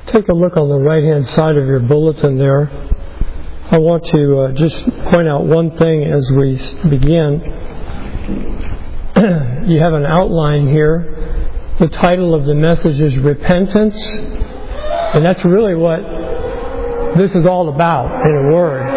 take a look on the right-hand side of your bulletin there. I want to just point out one thing as we begin. You have an outline here. The title of the message is Repentance. And that's really what this is all about in a word.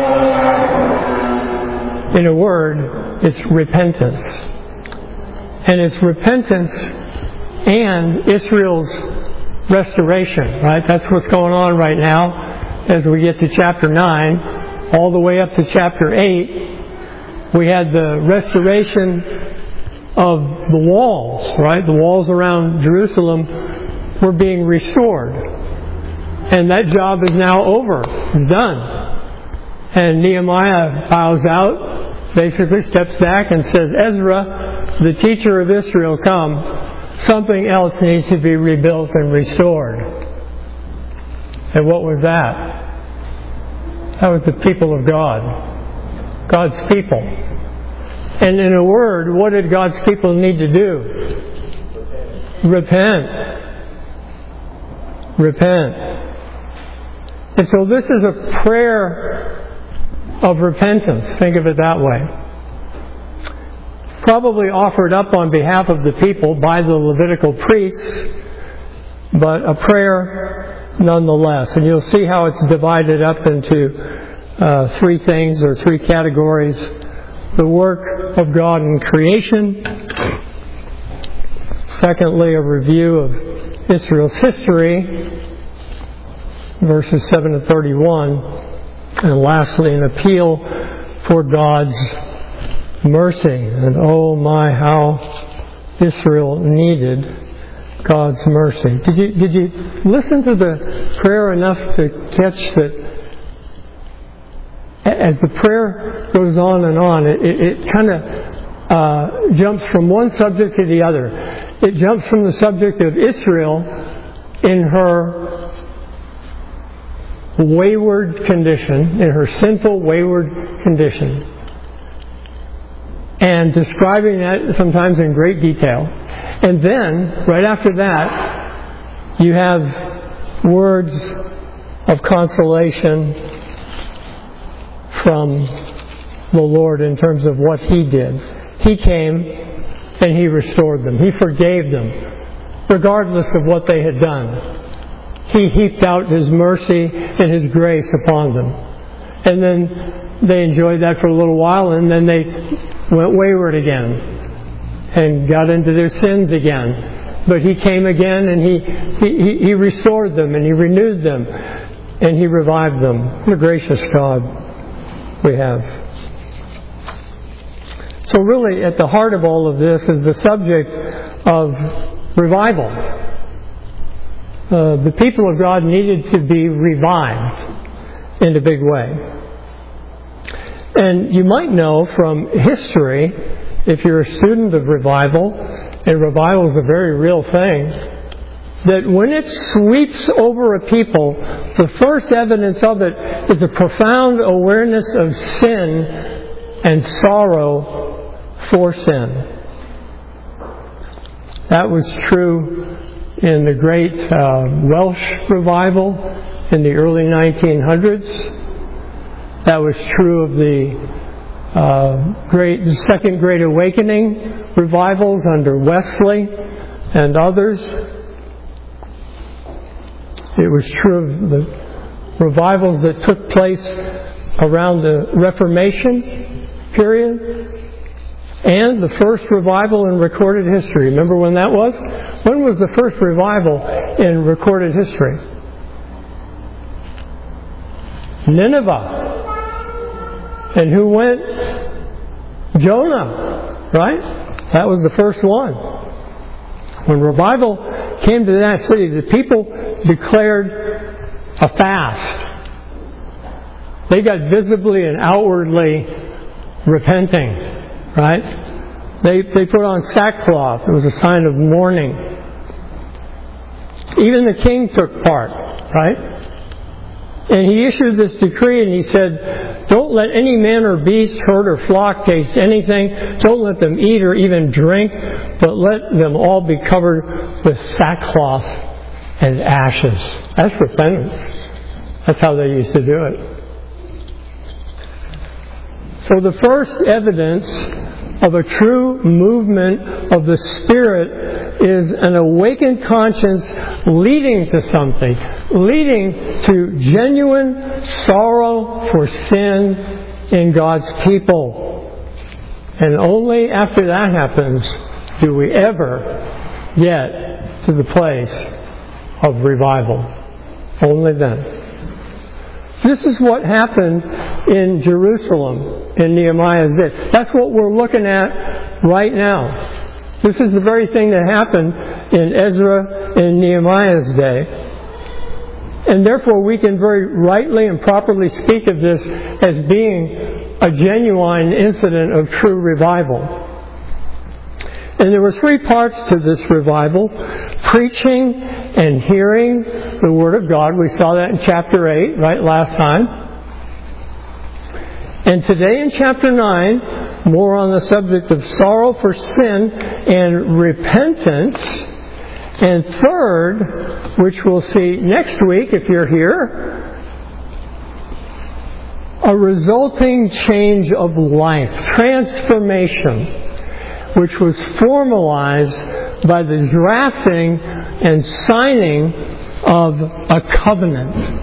In a word, it's repentance. And it's repentance and Israel's restoration, right? That's what's going on right now as we get to chapter 9. All the way up to chapter 8, we had the restoration of the walls, right? The walls around Jerusalem were being restored. And that job is now over. It's done. And Nehemiah bows out, basically steps back and says, Ezra, the teacher of Israel, come. Something else needs to be rebuilt and restored. And what was that? That was the people of God. God's people. And in a word, what did God's people need to do? Repent. Repent. And so this is a prayer of repentance. Think of it that way. Probably offered up on behalf of the people by the Levitical priests, but a prayer nonetheless. And you'll see how it's divided up into three things or three categories. The work of God in creation. Secondly, a review of Israel's history, verses 7 to 31. And lastly, an appeal for God's mercy. And oh my, how Israel needed God's mercy. Did you listen to the prayer enough to catch that as the prayer goes on and on, it kind of jumps from one subject to the other. It jumps from the subject of Israel in her wayward condition, in her sinful wayward condition, and describing that sometimes in great detail. And then, right after that, you have words of consolation from the Lord in terms of what He did. He came and He restored them. He forgave them, regardless of what they had done. He heaped out His mercy and His grace upon them. And then they enjoyed that for a little while, and then they went wayward again and got into their sins again. But He came again and He restored them and He renewed them and He revived them. What a gracious God we have. So really at the heart of all of this is the subject of revival. The people of God needed to be revived in a big way. And you might know from history, if you're a student of revival, and revival is a very real thing, that when it sweeps over a people, the first evidence of it is a profound awareness of sin and sorrow for sin. That was true in the great Welsh revival in the early 1900s. That was true of the Second Great Awakening revivals under Wesley and others. It was true of the revivals that took place around the Reformation period and the first revival in recorded history. Remember when that was? When was the first revival in recorded history? Nineveh. And who went? Jonah, right? That was the first one. When revival came to that city, the people declared a fast. They got visibly and outwardly repenting, right? They put on sackcloth. It was a sign of mourning. Even the king took part, right? And he issued this decree and he said, don't let any man or beast, herd or flock taste anything. Don't let them eat or even drink, but let them all be covered with sackcloth as ashes. That's repentance. That's how they used to do it. So the first evidence of a true movement of the Spirit is an awakened conscience leading to something, leading to genuine sorrow for sin in God's people. And only after that happens do we ever get to the place of revival. Only then. This is what happened in Jerusalem in Nehemiah's day. That's what we're looking at right now. This is the very thing that happened in Ezra and Nehemiah's day. And therefore we can very rightly and properly speak of this as being a genuine incident of true revival. And there were three parts to this revival: preaching and hearing the Word of God. We saw that in chapter 8, right, last time. And today in chapter 9, more on the subject of sorrow for sin and repentance. And third, which we'll see next week if you're here, a resulting change of life, transformation, which was formalized by the drafting and signing of a covenant.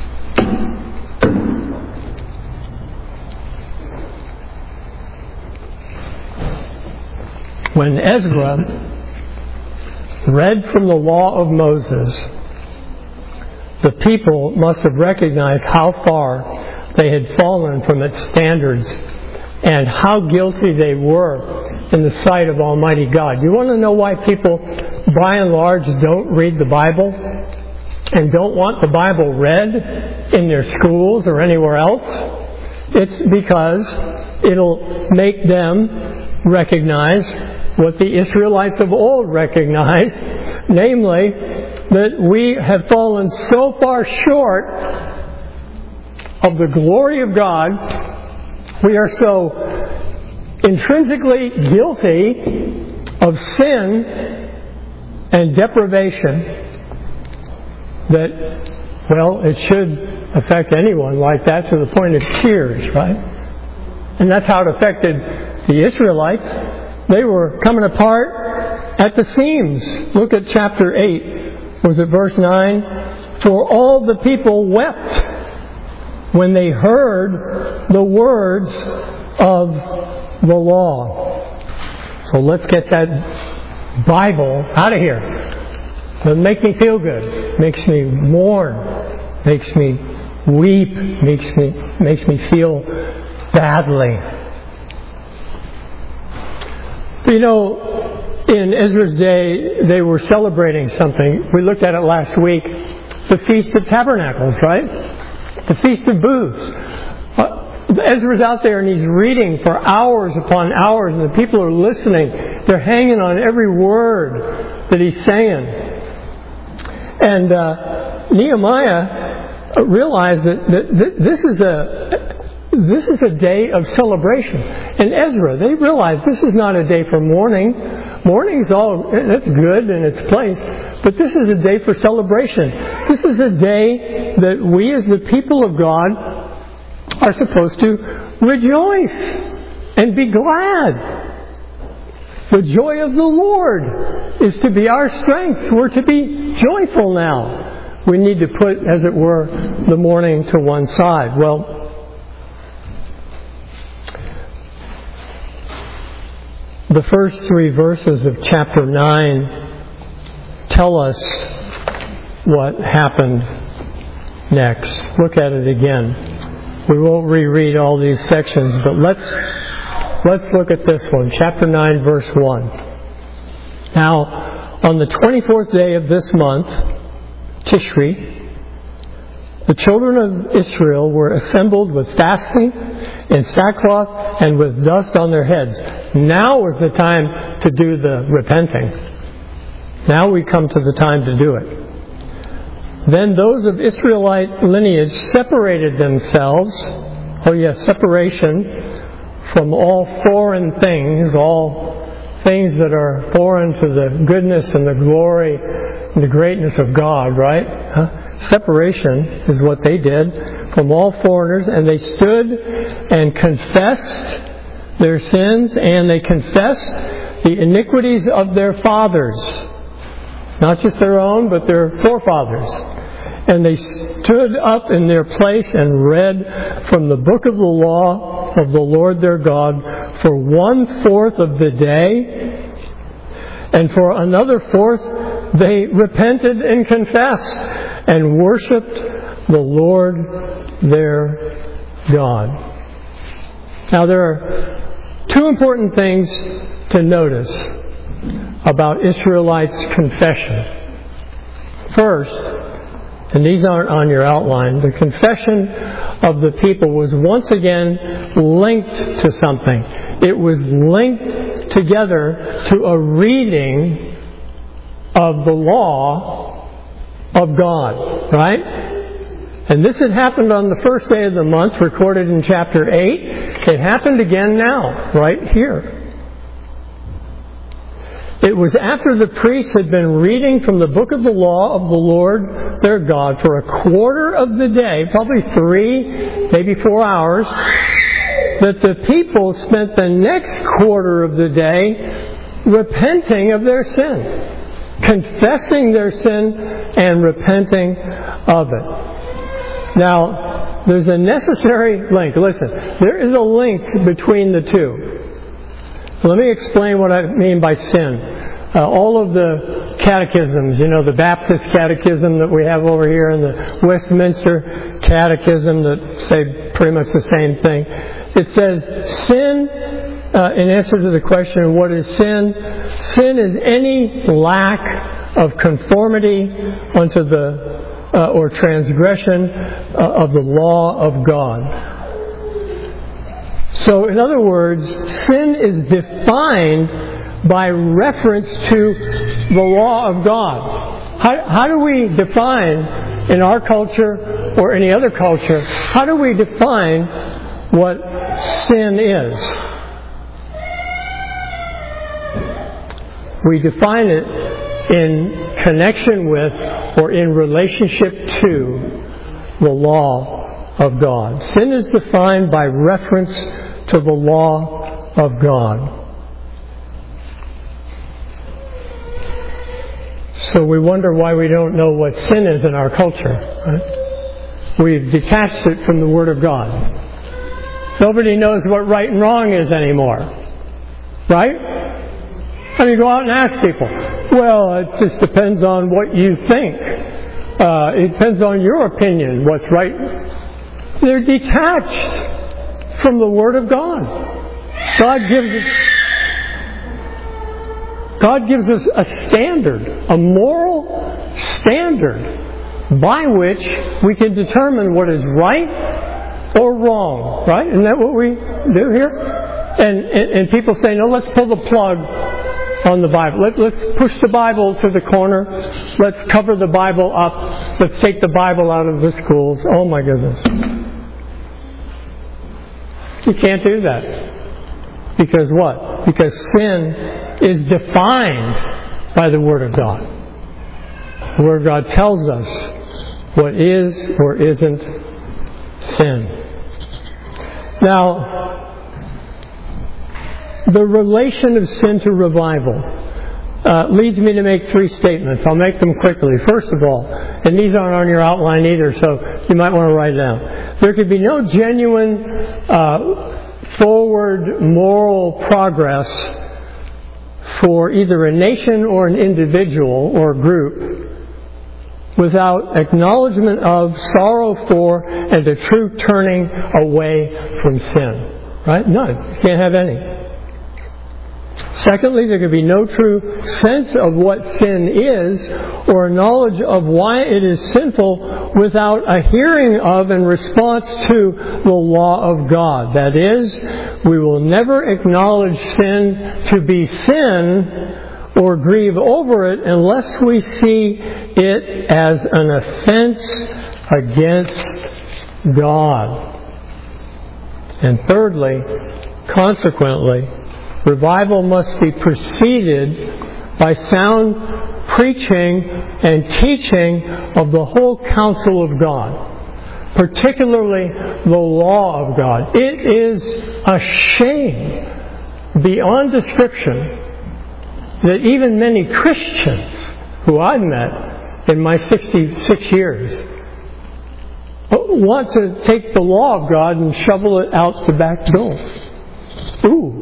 When Ezra read from the law of Moses, the people must have recognized how far they had fallen from its standards and how guilty they were in the sight of Almighty God. You want to know why people, by and large, don't read the Bible and don't want the Bible read in their schools or anywhere else? It's because it'll make them recognize what the Israelites of old recognized, namely that we have fallen so far short of the glory of God, we are so intrinsically guilty of sin and deprivation that, well, it should affect anyone like that to the point of tears, right? And that's how it affected the Israelites. They were coming apart at the seams. Look at chapter 8. Was it verse 9? For all the people wept when they heard the words of the law. So let's get that Bible out of here. It doesn't make me feel good. It makes me mourn. Makes me weep. Makes me feel badly. You know, in Ezra's day, they were celebrating something. We looked at it last week. The Feast of Tabernacles, right? The Feast of Booths. Ezra's out there and he's reading for hours upon hours, and the people are listening. They're hanging on every word that he's saying. And Nehemiah realized that this is a day of celebration. And Ezra, they realized this is not a day for mourning. Mourning's that's good in its place. But this is a day for celebration. This is a day that we as the people of God are supposed to rejoice and be glad. The joy of the Lord is to be our strength. We're to be joyful now. We need to put, as it were, the mourning to one side. Well, the first three verses of chapter 9 tell us what happened next. Look at it again. We won't reread all these sections, but let's look at this one. Chapter 9, verse 1. Now, on the 24th day of this month, Tishri, the children of Israel were assembled with fasting and sackcloth and with dust on their heads. Now is the time to do the repenting. Now we come to the time to do it. Then those of Israelite lineage separated themselves, separation from all foreign things, all things that are foreign to the goodness and the glory and the greatness of God, right? Separation is what they did from all foreigners, and they stood and confessed their sins, and they confessed the iniquities of their fathers. Not just their own, but their forefathers. And they stood up in their place and read from the book of the law of the Lord their God for 1/4 of the day. And for another fourth, they repented and confessed and worshipped the Lord their God. Now there are two important things to notice about Israelites' confession. First, and these aren't on your outline, the confession of the people was once again linked to something. It was linked together to a reading of the law of God, right? And this had happened on the first day of the month, recorded in chapter 8. It happened again now, right here. It was after the priests had been reading from the book of the law of the Lord their God for 1/4 of the day, probably 3, maybe 4 hours, that the people spent the next 1/4 of the day repenting of their sin, confessing their sin and repenting of it. Now, there's a necessary link. Listen, there is a link between the two. Let me explain what I mean by sin. All of the catechisms, the Baptist catechism that we have over here and the Westminster catechism that say pretty much the same thing. It says sin, in answer to the question, what is sin? Sin is any lack of conformity unto or transgression of the law of God. So, in other words, sin is defined by reference to the law of God. How do we define, in our culture or any other culture, how do we define what sin is? We define it in connection with or in relationship to the law of God. Sin is defined by reference to the law of God. So we wonder why we don't know what sin is in our culture. Right? We've detached it from the Word of God. Nobody knows what right and wrong is anymore. Right? I mean, go out and ask people. Well, it just depends on what you think. It depends on your opinion, what's right. They're detached from the Word of God. God gives us a standard, a moral standard, by which we can determine what is right or wrong. Right? Isn't that what we do here? And people say, no, let's pull the plug on the Bible. Let's push the Bible to the corner. Let's cover the Bible up. Let's take the Bible out of the schools. Oh my goodness. You can't do that. Because what? Because sin is defined by the Word of God. The Word of God tells us what is or isn't sin. Now, the relation of sin to revival leads me to make 3 statements. I'll make them quickly. First of all, and these aren't on your outline either, so you might want to write it down. There could be no genuine forward moral progress for either a nation or an individual or group without acknowledgement of, sorrow for, and a true turning away from sin. Right? None. You can't have any. Secondly, there could be no true sense of what sin is or a knowledge of why it is sinful without a hearing of and response to the law of God. That is, we will never acknowledge sin to be sin or grieve over it unless we see it as an offense against God. And thirdly, consequently, Revival must be preceded by sound preaching and teaching of the whole counsel of God, particularly the law of God. It is a shame beyond description that even many Christians who I've met in my 66 years want to take the law of God and shovel it out the back door. Ooh.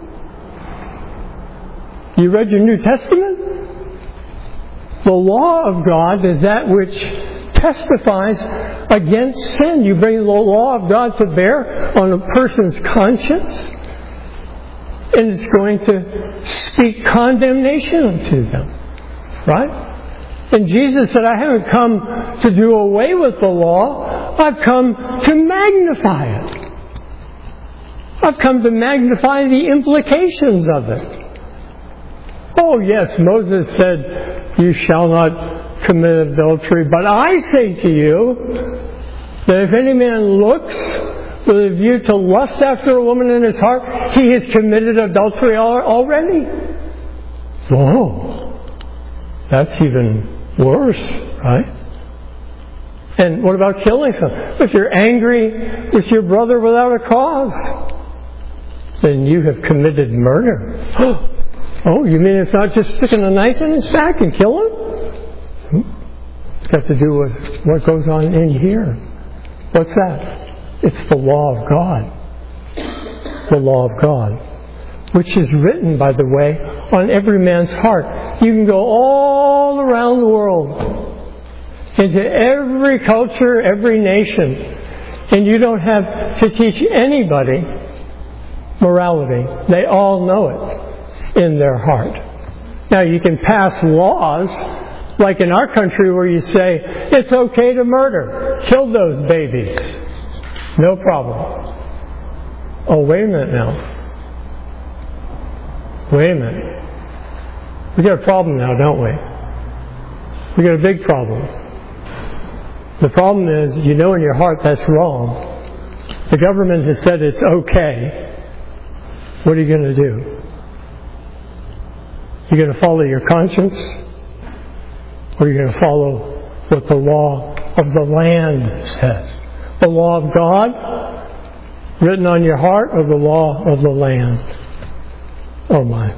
You read your New Testament? The law of God is that which testifies against sin. You bring the law of God to bear on a person's conscience, and it's going to speak condemnation to them. Right? And Jesus said, I haven't come to do away with the law. I've come to magnify it. I've come to magnify the implications of it. Oh yes, Moses said, you shall not commit adultery. But I say to you that if any man looks with a view to lust after a woman in his heart, he has committed adultery already. Whoa. That's even worse, right? And what about killing someone? If you're angry with your brother without a cause, then you have committed murder. Oh, you mean it's not just sticking a knife in his back and kill him? It's got to do with what goes on in here. What's that? It's the law of God. The law of God. Which is written, by the way, on every man's heart. You can go all around the world, into every culture, every nation, and you don't have to teach anybody morality. They all know it in their heart. Now, you can pass laws, like in our country, where you say, it's okay to murder. Kill those babies. No problem. Oh, wait a minute now. Wait a minute. We got a problem now, don't we? We got a big problem. The problem is, you know in your heart that's wrong. The government has said it's okay. What are you going to do? You're going to follow your conscience? Or are you going to follow what the law of the land says? The law of God written on your heart, or the law of the land? Oh my.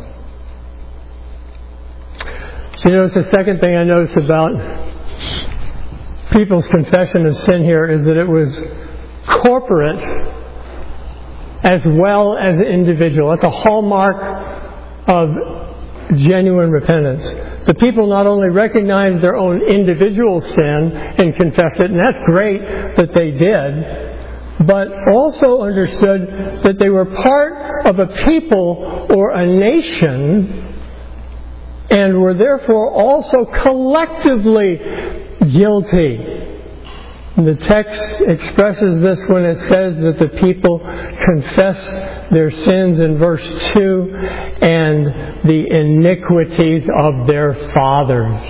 So you notice the second thing I noticed about people's confession of sin here is that it was corporate as well as individual. That's a hallmark of genuine repentance. The people not only recognized their own individual sin and confessed it, and that's great that they did, but also understood that they were part of a people or a nation and were therefore also collectively guilty. The text expresses this when it says that the people confess their sins in verse 2 and the iniquities of their fathers.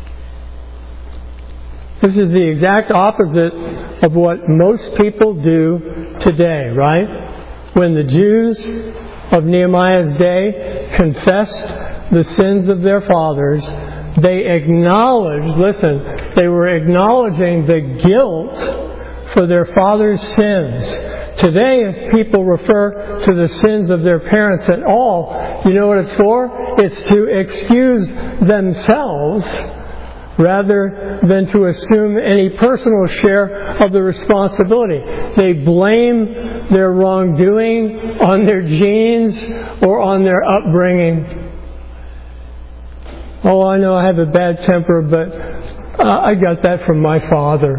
This is the exact opposite of what most people do today, right? When the Jews of Nehemiah's day confessed the sins of their fathers, they acknowledged, listen, they were acknowledging the guilt for their fathers' sins. Today, if people refer to the sins of their parents at all, you know what it's for? It's to excuse themselves rather than to assume any personal share of the responsibility. They blame their wrongdoing on their genes or on their upbringing. Oh, I know I have a bad temper, but I got that from my father.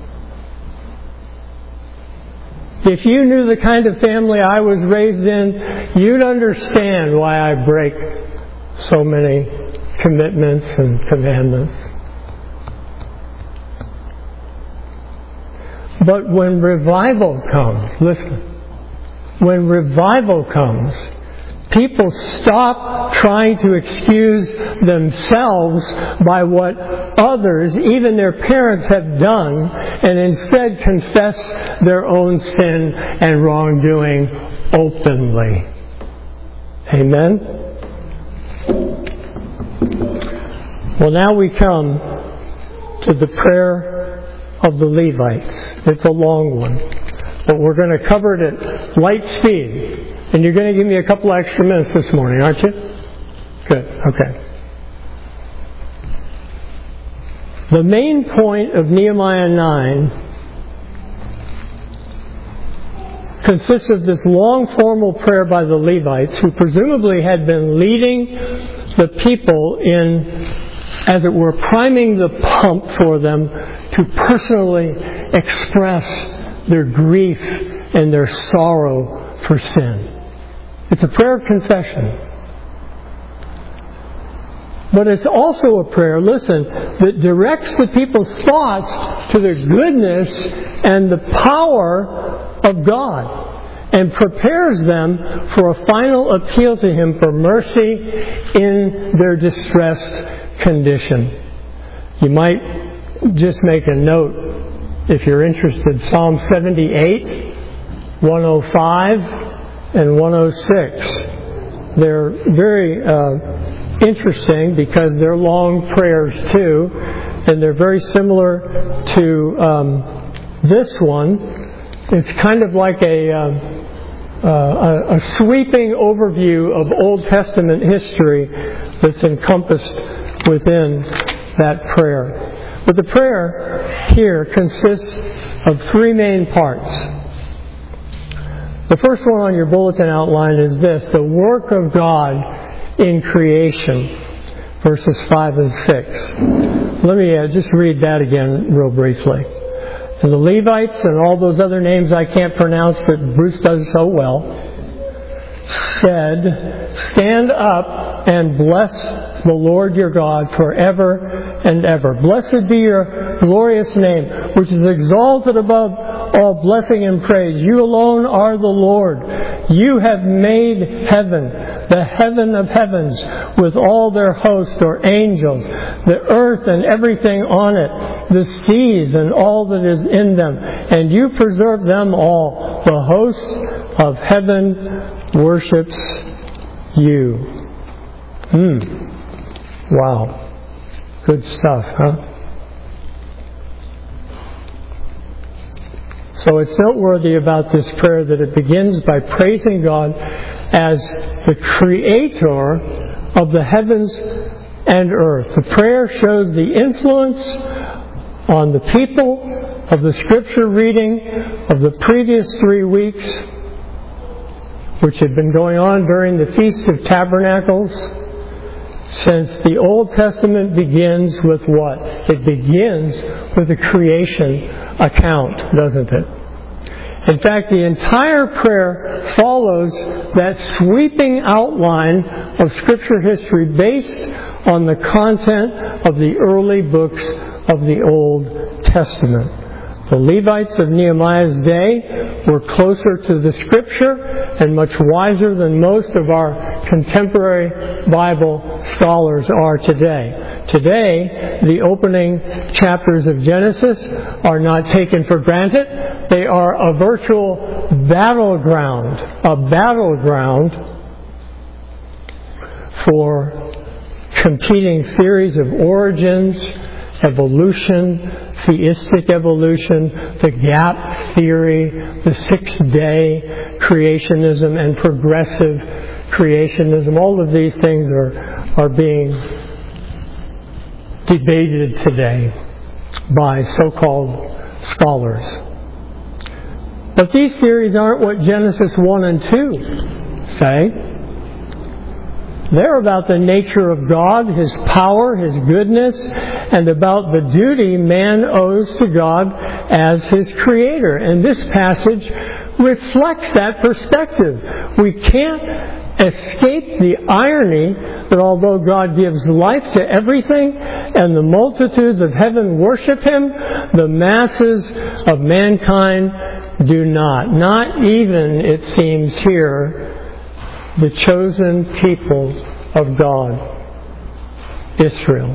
If you knew the kind of family I was raised in, you'd understand why I break so many commitments and commandments. But when revival comes, listen, when revival comes, people stop trying to excuse themselves by what others, even their parents, have done, and instead confess their own sin and wrongdoing openly. Amen? Well, now we come to the prayer of the Levites. It's a long one, but we're going to cover it at light speed. And you're going to give me a couple extra minutes this morning, aren't you? Good. Okay. The main point of Nehemiah 9 consists of this long formal prayer by the Levites, who presumably had been leading the people in, as it were, priming the pump for them to personally express their grief and their sorrow for sin. It's a prayer of confession. But it's also a prayer, listen, that directs the people's thoughts to the goodness and the power of God, and prepares them for a final appeal to Him for mercy in their distressed condition. You might just make a note, if you're interested, Psalm 78, 105, and 106. They're very interesting because they're long prayers too, and they're very similar to this one. It's kind of like a sweeping overview of Old Testament history that's encompassed within that prayer. But the prayer here consists of three main parts. The first one on your bulletin outline is this: the work of God in creation, verses 5 and 6. Let me just read that again real briefly. And the Levites and all those other names I can't pronounce that Bruce does so well said, "Stand up and bless the Lord your God forever and ever. Blessed be your glorious name, which is exalted above all blessing and praise. You alone are the Lord. You have made heaven, the heaven of heavens, with all their hosts or angels, the earth and everything on it, the seas and all that is in them, and you preserve them all. The host of heaven worships you." Wow. Good stuff, huh? So it's noteworthy about this prayer that it begins by praising God as the creator of the heavens and earth. The prayer shows the influence on the people of the scripture reading of the previous 3 weeks, which had been going on during the Feast of Tabernacles, since the Old Testament begins with what? It begins with a creation account, doesn't it? In fact, the entire prayer follows that sweeping outline of Scripture history based on the content of the early books of the Old Testament. The Levites of Nehemiah's day were closer to the Scripture and much wiser than most of our contemporary Bible scholars are today. Today, the opening chapters of Genesis are not taken for granted. They are a virtual battleground for competing theories of origins, evolution, theistic evolution, the gap theory, the sixth-day creationism, and progressive creationism. All of these things are being debated today by so-called scholars. But these theories aren't what Genesis 1 and 2 say. They're about the nature of God, His power, His goodness, and about the duty man owes to God as His Creator. And this passage reflects that perspective. We can't escape the irony that although God gives life to everything and the multitudes of heaven worship Him, the masses of mankind do not. Not even, it seems here, the chosen people of God, Israel.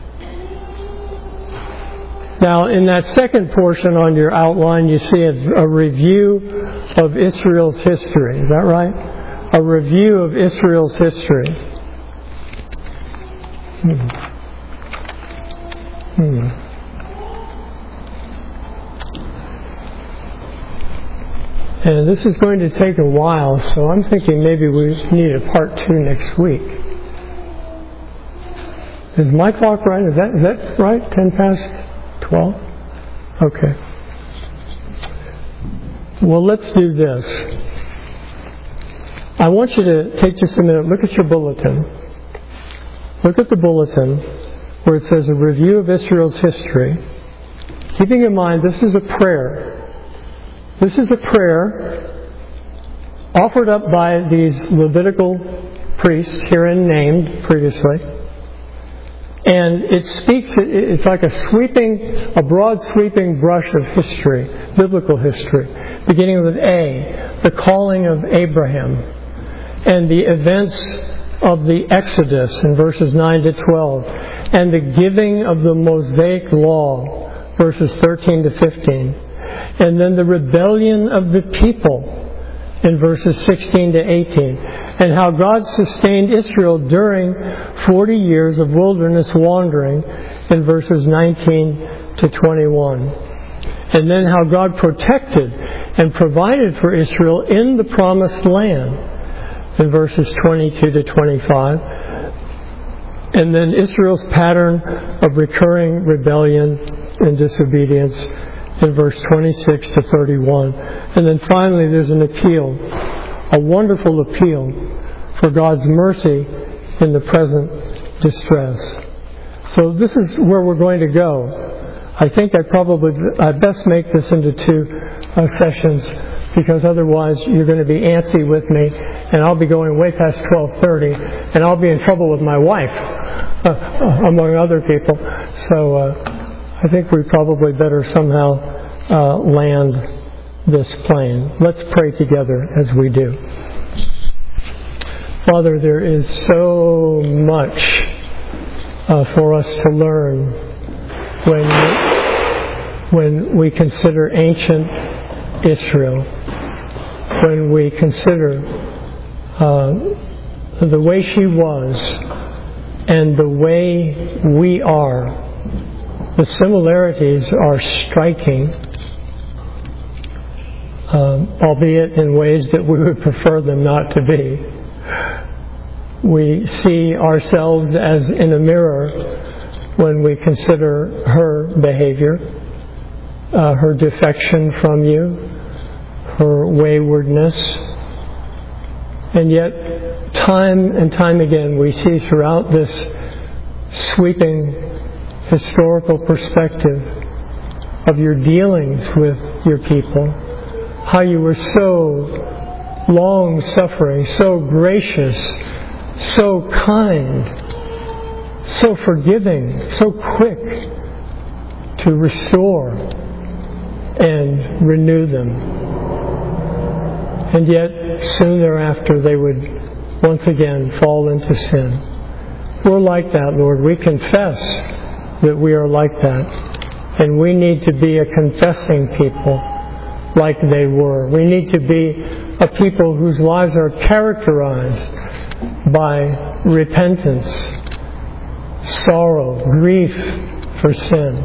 Now, in that second portion on your outline, you see a review of Israel's history. Is that right? a review of Israel's history. And this is going to take a while, so I'm thinking maybe we need a part 2 next week. Is my clock right? Is that right? 10 past 12? Okay. Well, let's do this. I want you to take just a minute, look at your bulletin. Look at the bulletin where it says a review of Israel's history. Keeping in mind, this is a prayer. This is a prayer offered up by these Levitical priests, herein named previously. And it speaks, it's like a broad sweeping brush of history, biblical history, beginning with A, the calling of Abraham, and the events of the Exodus in verses 9 to 12, and the giving of the Mosaic Law, verses 13 to 15. And then the rebellion of the people in verses 16 to 18. And how God sustained Israel during 40 years of wilderness wandering in verses 19 to 21. And then how God protected and provided for Israel in the promised land in verses 22 to 25. And then Israel's pattern of recurring rebellion and disobedience in verse 26 to 31. And then finally there's an appeal, a wonderful appeal for God's mercy in the present distress. So this is where we're going to go. I think I best make this into 2 sessions, because otherwise you're going to be antsy with me, and I'll be going way past 12:30, and I'll be in trouble with my wife, among other people. So I think we probably better somehow land this plane. Let's pray together as we do. Father, there is so much for us to learn when we consider ancient Israel, when we consider the way she was and the way we are. The similarities are striking, albeit in ways that we would prefer them not to be. We see ourselves as in a mirror when we consider her behavior, her defection from you, her waywardness. And yet, time and time again, we see throughout this sweeping historical perspective of your dealings with your people, how you were so long-suffering, so gracious, so kind, so forgiving, so quick to restore and renew them. And yet, soon thereafter, they would once again fall into sin. We're like that, Lord. We confess that we are like that. And we need to be a confessing people like they were. We need to be a people whose lives are characterized by repentance, sorrow, grief for sin.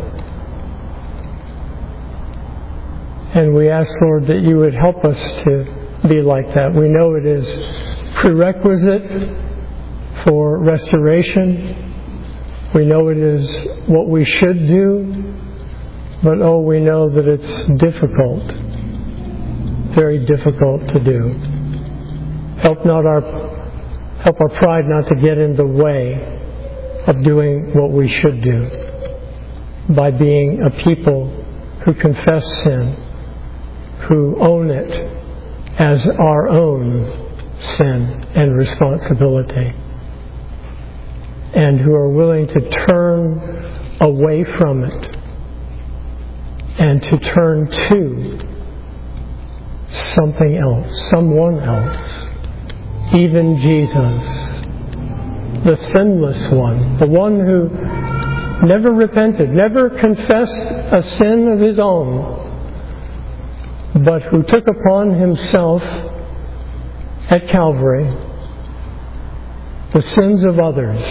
And we ask, Lord, that you would help us to be like that. We know it is prerequisite for restoration. We know it is what we should do, but we know that it's difficult, very difficult to do. Help our pride not to get in the way of doing what we should do by being a people who confess sin, who own it as our own sin and responsibility, and who are willing to turn away from it and to turn to something else, someone else, even Jesus, the sinless one, the one who never repented, never confessed a sin of his own, but who took upon himself at Calvary the sins of others,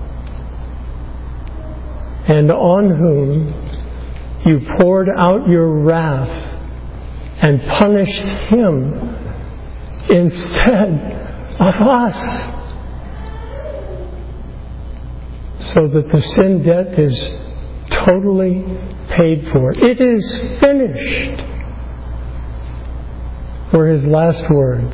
and on whom you poured out your wrath and punished him instead of us, so that the sin debt is totally paid for. It is finished, were his last words.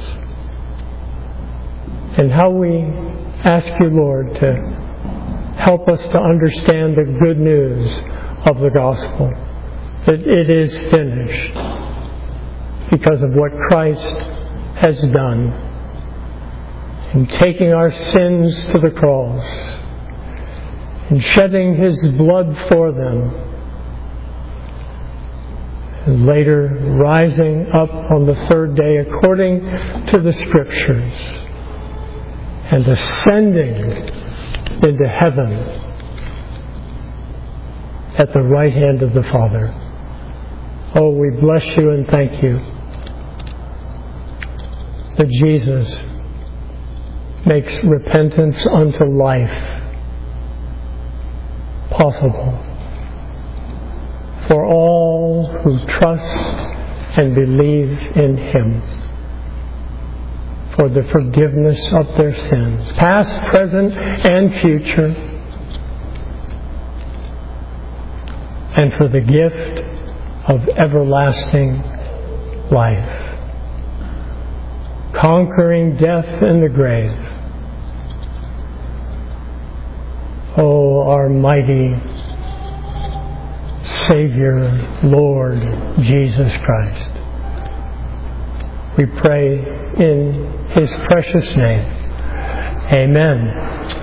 And how we ask you, Lord, to help us to understand the good news of the gospel, that it is finished because of what Christ has done in taking our sins to the cross and shedding his blood for them, and later rising up on the third day according to the Scriptures, and ascending into heaven at the right hand of the Father. Oh, we bless you and thank you that Jesus makes repentance unto life possible for all who trust and believe in him, for the forgiveness of their sins, past, present, and future, and for the gift of everlasting life, conquering death and the grave. Oh, our mighty Savior, Lord Jesus Christ. We pray in his precious name. Amen.